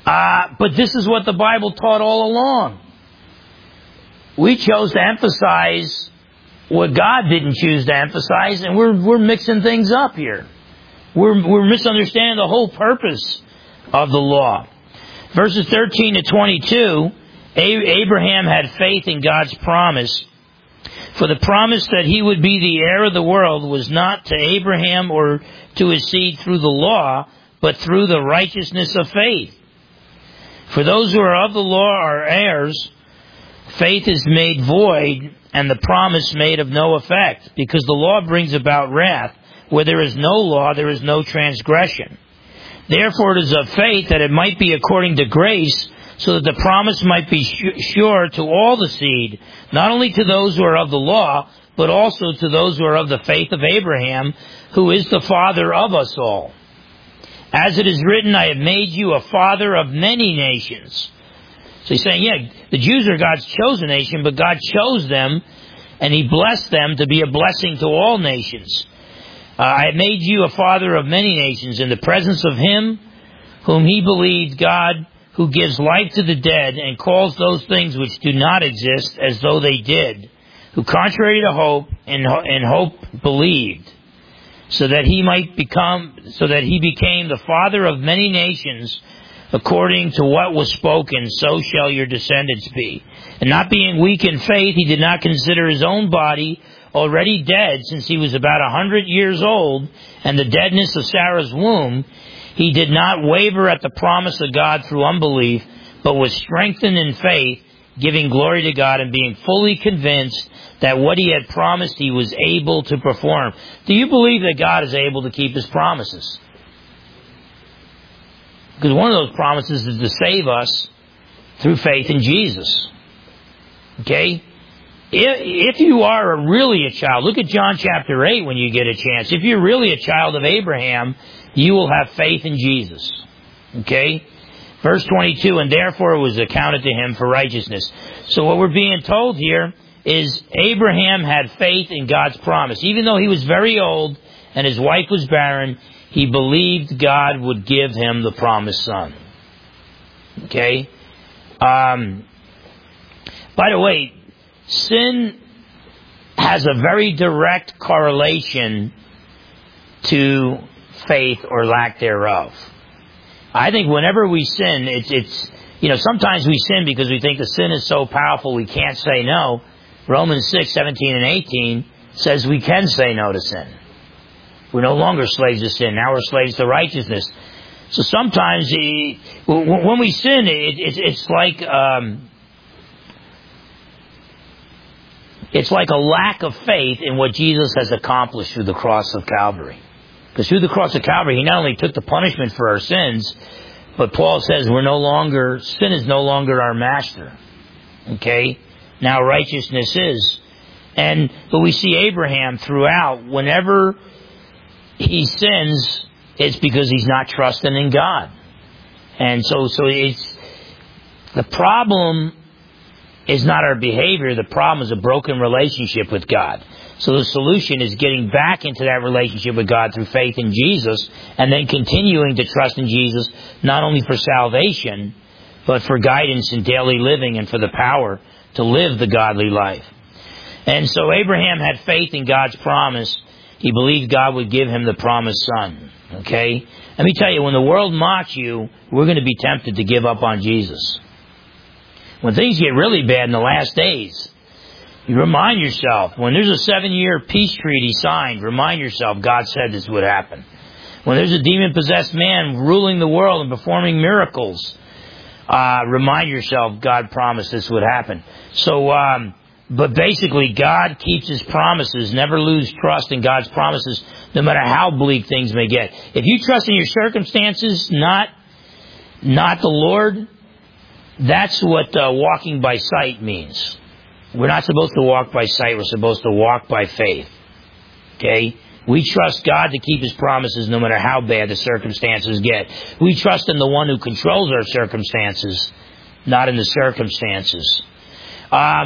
But this is what the Bible taught all along. We chose to emphasize what God didn't choose to emphasize, and we're mixing things up here. We're misunderstanding the whole purpose of the law. Verses 13 to 22, Abraham had faith in God's promise. For the promise that he would be the heir of the world was not to Abraham or to his seed through the law, but through the righteousness of faith. For those who are of the law are heirs. Faith is made void, and the promise made of no effect, because the law brings about wrath. Where there is no law, there is no transgression. Therefore it is of faith that it might be according to grace, so that the promise might be sure to all the seed, not only to those who are of the law, but also to those who are of the faith of Abraham, who is the father of us all. As it is written, I have made you a father of many nations. So he's saying, the Jews are God's chosen nation, but God chose them, and He blessed them to be a blessing to all nations. I have made you a father of many nations in the presence of Him whom He believed, God, who gives life to the dead and calls those things which do not exist as though they did, who contrary to hope, in hope believed, so that he became the father of many nations, according to what was spoken, so shall your descendants be. And not being weak in faith, he did not consider his own body already dead, since he was about 100 years old, and the deadness of Sarah's womb. He did not waver at the promise of God through unbelief, but was strengthened in faith, giving glory to God and being fully convinced that what He had promised He was able to perform. Do you believe that God is able to keep His promises? Because one of those promises is to save us through faith in Jesus. Okay? If you are really a child, look at John chapter 8 when you get a chance. If you're really a child of Abraham, you will have faith in Jesus. Okay? Verse 22, and therefore it was accounted to him for righteousness. So what we're being told here is Abraham had faith in God's promise. Even though he was very old and his wife was barren, he believed God would give him the promised son. Okay? By the way, sin has a very direct correlation to faith or lack thereof. I think whenever we sin, it's sometimes we sin because we think the sin is so powerful we can't say no. Romans 6:17 and 18 says we can say no to sin. We're no longer slaves to sin. Now we're slaves to righteousness. So sometimes when we sin, it's like a lack of faith in what Jesus has accomplished through the cross of Calvary. Because through the cross of Calvary, He not only took the punishment for our sins, but Paul says sin is no longer our master. Okay? Now righteousness is. But we see Abraham throughout, whenever he sins, it's because he's not trusting in God. And so it's, the problem is not our behavior, the problem is a broken relationship with God. So the solution is getting back into that relationship with God through faith in Jesus, and then continuing to trust in Jesus, not only for salvation, but for guidance in daily living and for the power to live the godly life. And so Abraham had faith in God's promise. He believed God would give him the promised son. Okay? Let me tell you, when the world mocks you, we're going to be tempted to give up on Jesus. When things get really bad in the last days, you remind yourself, when there's a 7-year peace treaty signed, remind yourself God said this would happen. When there's a demon-possessed man ruling the world and performing miracles, remind yourself God promised this would happen. So, but basically, God keeps His promises. Never lose trust in God's promises, no matter how bleak things may get. If you trust in your circumstances, not the Lord, that's what walking by sight means. We're not supposed to walk by sight. We're supposed to walk by faith. Okay? We trust God to keep His promises no matter how bad the circumstances get. We trust in the one who controls our circumstances, not in the circumstances.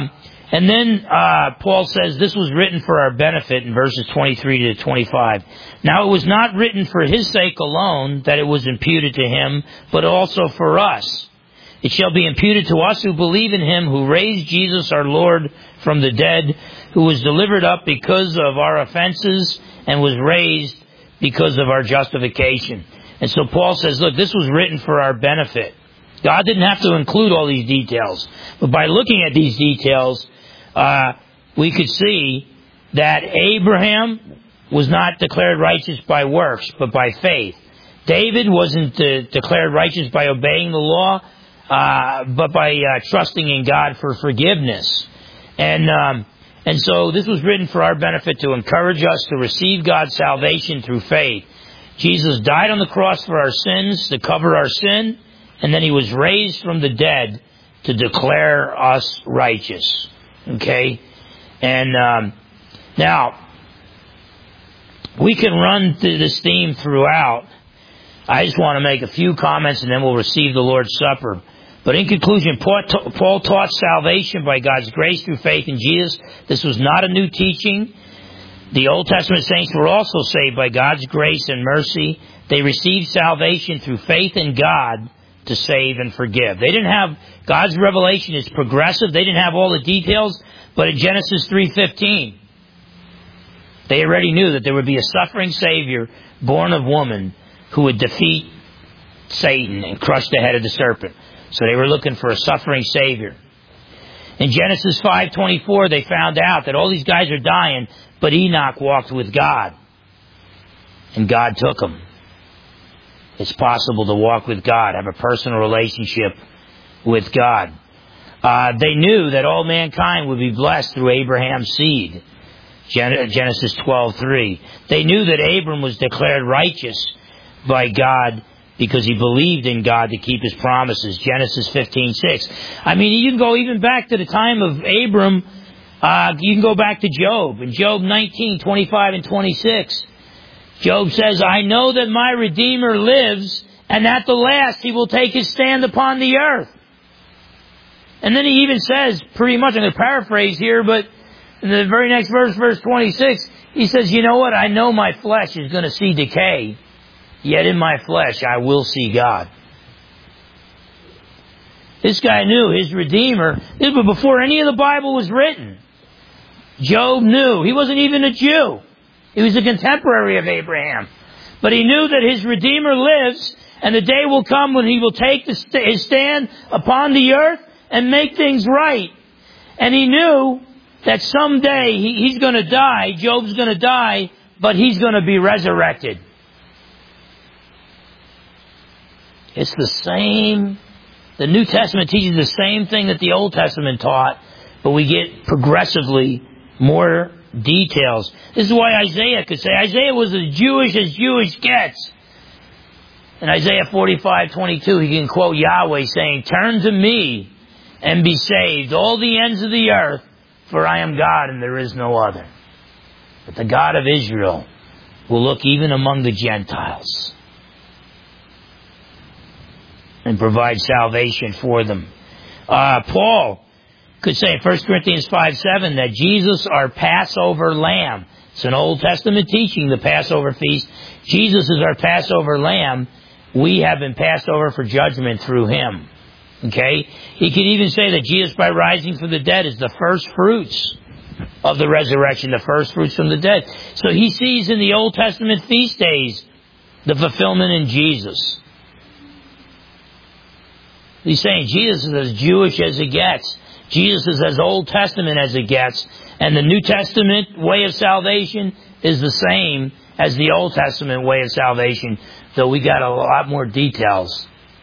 And then Paul says this was written for our benefit in verses 23 to 25. Now it was not written for his sake alone that it was imputed to him, but also for us. It shall be imputed to us who believe in him who raised Jesus our Lord from the dead, who was delivered up because of our offenses and was raised because of our justification. And so Paul says, look, this was written for our benefit. God didn't have to include all these details. But by looking at these details, we could see that Abraham was not declared righteous by works, but by faith. David wasn't declared righteous by obeying the law, but by trusting in God for forgiveness. And so this was written for our benefit to encourage us to receive God's salvation through faith. Jesus died on the cross for our sins, to cover our sin, and then he was raised from the dead to declare us righteous. Okay? And now, we can run through this theme throughout. I just want to make a few comments and then we'll receive the Lord's Supper. But in conclusion, Paul taught salvation by God's grace through faith in Jesus. This was not a new teaching. The Old Testament saints were also saved by God's grace and mercy. They received salvation through faith in God to save and forgive. They didn't have, God's revelation is progressive. They didn't have all the details, but in Genesis 3:15, they already knew that there would be a suffering Savior born of woman who would defeat Satan and crush the head of the serpent. So they were looking for a suffering Savior. In Genesis 5:24, they found out that all these guys are dying, but Enoch walked with God. And God took him. It's possible to walk with God, have a personal relationship with God. They knew that all mankind would be blessed through Abraham's seed. Genesis 12:3. They knew that Abram was declared righteous by God because he believed in God to keep his promises. Genesis 15:6. I mean, you can go even back to the time of Abram. You can go back to Job. In Job 19:25 and 26, Job says, I know that my Redeemer lives, and at the last he will take his stand upon the earth. And then he even says, pretty much, I'm going to paraphrase here, but in the very next verse, verse 26, he says, you know what? I know my flesh is going to see decay, yet in my flesh I will see God. This guy knew his Redeemer. This was before any of the Bible was written. Job knew. He wasn't even a Jew. He was a contemporary of Abraham. But he knew that his Redeemer lives, and the day will come when he will take his stand upon the earth and make things right. And he knew that someday he's going to die, Job's going to die, but he's going to be resurrected. It's the same. The New Testament teaches the same thing that the Old Testament taught, but we get progressively more details. This is why Isaiah could say, Isaiah was as Jewish gets. In Isaiah 45:22, he can quote Yahweh saying, turn to me and be saved, all the ends of the earth, for I am God and there is no other. But the God of Israel will look even among the Gentiles and provide salvation for them. Paul could say in 1 Corinthians 5:7 that Jesus, our Passover lamb. It's an Old Testament teaching, the Passover feast. Jesus is our Passover lamb. We have been passed over for judgment through him. Okay? He could even say that Jesus, by rising from the dead, is the first fruits of the resurrection, the first fruits from the dead. So he sees in the Old Testament feast days the fulfillment in Jesus. He's saying Jesus is as Jewish as it gets. Jesus is as Old Testament as it gets. And the New Testament way of salvation is the same as the Old Testament way of salvation, though we got a lot more details.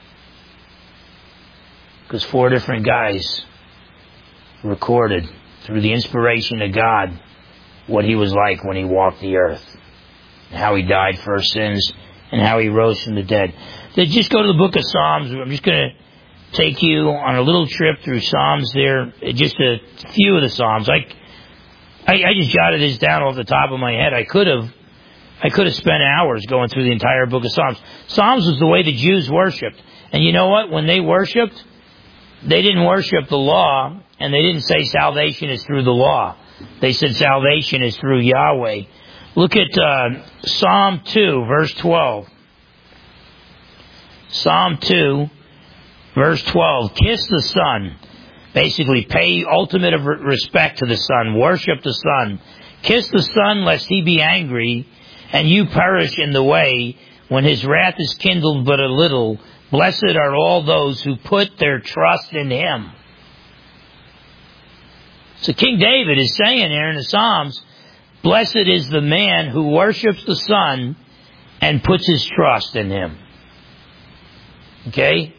Because 4 different guys recorded through the inspiration of God what he was like when he walked the earth, and how he died for our sins, and how he rose from the dead. Then just go to the book of Psalms. I'm just going to take you on a little trip through Psalms there, just a few of the Psalms. I just jotted this down off the top of my head. I could have spent hours going through the entire book of Psalms. Psalms was the way the Jews worshipped. And you know what? When they worshipped, they didn't worship the law, and they didn't say salvation is through the law. They said salvation is through Yahweh. Look at Psalm 2, verse 12. Psalm 2, verse 12. Kiss the Son. Basically, pay ultimate respect to the Son. Worship the Son. Kiss the Son, lest he be angry, and you perish in the way, when his wrath is kindled but a little. Blessed are all those who put their trust in him. So King David is saying here in the Psalms, blessed is the man who worships the Son and puts his trust in him. Okay?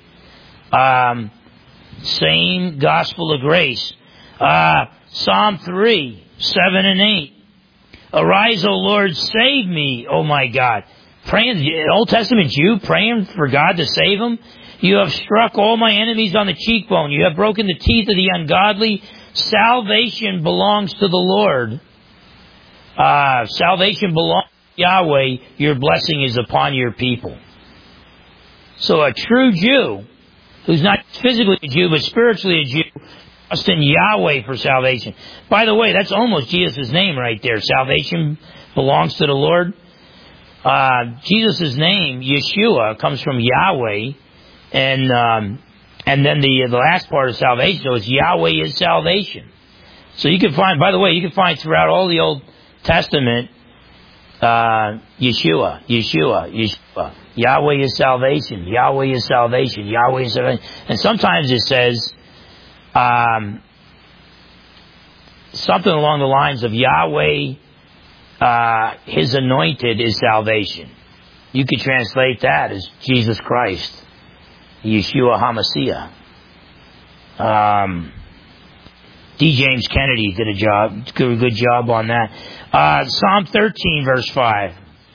Same gospel of grace. Psalm 3, 7 and 8. Arise, O Lord, save me, O my God. Praying, Old Testament Jew praying for God to save him. You have struck all my enemies on the cheekbone. You have broken the teeth of the ungodly. Salvation belongs to the Lord. Salvation belongs to Yahweh. Your blessing is upon your people. So a true Jew, who's not physically a Jew, but spiritually a Jew, trusts in Yahweh for salvation. By the way, that's almost Jesus' name right there. Salvation belongs to the Lord. Jesus' name, Yeshua, comes from Yahweh, and then the last part of salvation, so it's Yahweh is salvation. So you can find, by the way, you can find throughout all the Old Testament, Yeshua. Yahweh is salvation. Yahweh is salvation. Yahweh is salvation. And sometimes it says something along the lines of Yahweh, his anointed is salvation. You could translate that as Jesus Christ, Yeshua HaMashiach. D. James Kennedy did a good job on that. Psalm 13, verse 5.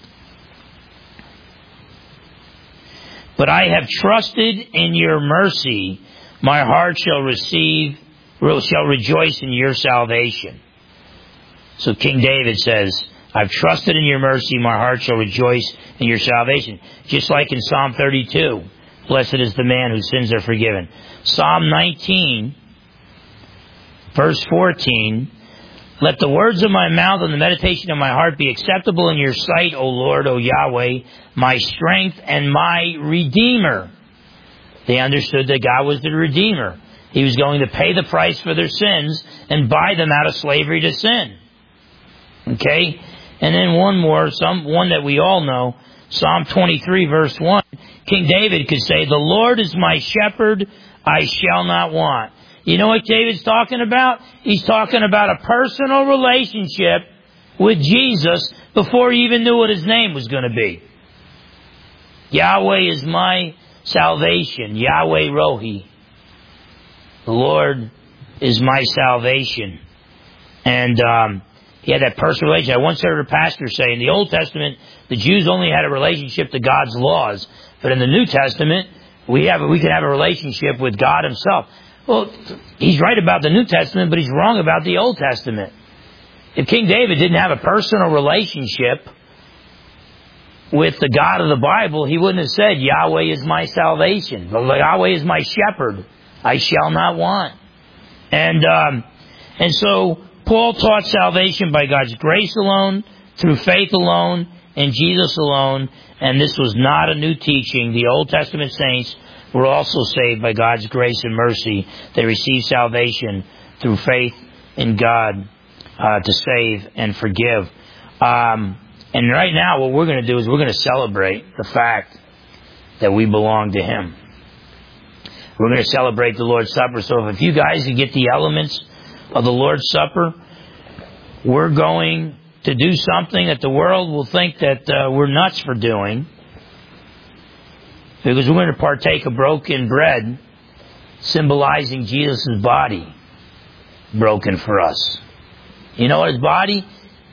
But I have trusted in your mercy. My heart shall rejoice in your salvation. So King David says, I've trusted in your mercy. My heart shall rejoice in your salvation. Just like in Psalm 32. Blessed is the man whose sins are forgiven. Psalm 19, verse 14. Let the words of my mouth and the meditation of my heart be acceptable in your sight, O Lord, O Yahweh, my strength and my Redeemer. They understood that God was the Redeemer. He was going to pay the price for their sins and buy them out of slavery to sin. Okay? And then one that we all know, Psalm 23, verse 1. King David could say, the Lord is my shepherd, I shall not want. You know what David's talking about? He's talking about a personal relationship with Jesus before he even knew what his name was going to be. Yahweh is my salvation. Yahweh Rohi. The Lord is my salvation. And he had that personal relationship. I once heard a pastor say, in the Old Testament, the Jews only had a relationship to God's laws. But in the New Testament, we can have a relationship with God himself. Well, he's right about the New Testament, but he's wrong about the Old Testament. If King David didn't have a personal relationship with the God of the Bible, he wouldn't have said, Yahweh is my salvation. Yahweh is my shepherd. I shall not want. And so Paul taught salvation by God's grace alone, through faith alone, in Jesus alone. And this was not a new teaching. The Old Testament saints were also saved by God's grace and mercy. They received salvation through faith in God to save and forgive. And right now what we're going to do is we're going to celebrate the fact that we belong to Him. We're going to celebrate the Lord's Supper. So if you guys can get the elements of the Lord's Supper, we're going to do something that the world will think that we're nuts for doing. Because we're going to partake of broken bread, symbolizing Jesus' body broken for us. You know what His body?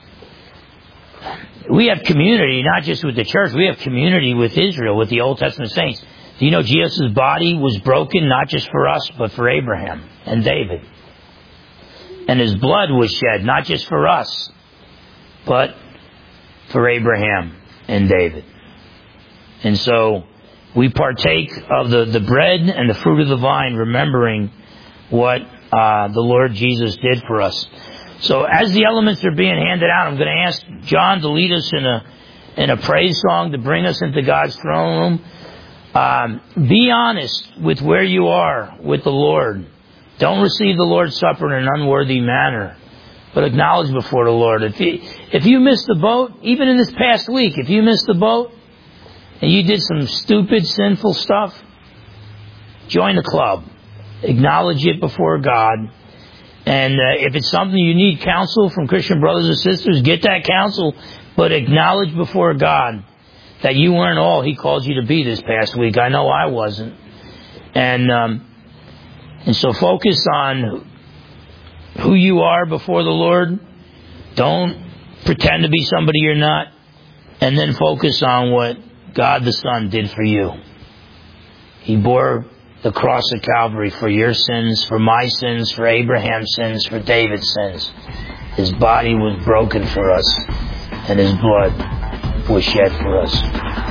We have community, not just with the church. We have community with Israel, with the Old Testament saints. Do you know Jesus' body was broken not just for us, but for Abraham and David? And His blood was shed not just for us, but for Abraham and David. And so we partake of the bread and the fruit of the vine, remembering what the Lord Jesus did for us. So as the elements are being handed out, I'm going to ask John to lead us in a praise song to bring us into God's throne room. Be honest with where you are with the Lord. Don't receive the Lord's Supper in an unworthy manner, but acknowledge before the Lord. If you missed the boat, even in this past week, if you missed the boat and you did some stupid, sinful stuff, join the club. Acknowledge it before God. And if it's something you need counsel from Christian brothers and sisters, get that counsel, but acknowledge before God that you weren't all He called you to be this past week. I know I wasn't. And so focus on who you are before the Lord. Don't pretend to be somebody you're not. And then focus on what God the Son did for you. He bore the cross of Calvary for your sins, for my sins, for Abraham's sins, for David's sins. His body was broken for us, and His blood was shed for us.